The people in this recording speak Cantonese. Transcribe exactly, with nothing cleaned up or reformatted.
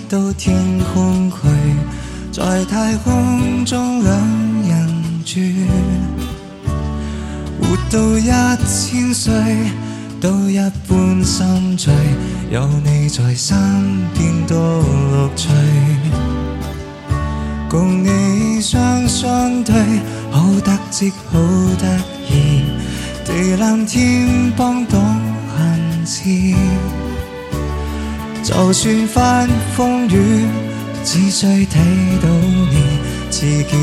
到天空去，在太空中兩人住，活到一千歲都一般心醉，有你在身邊多樂趣，共你雙雙對，好得戚好得意，地藍天幫到恨切，就算翻風雨，只需睇到你，自己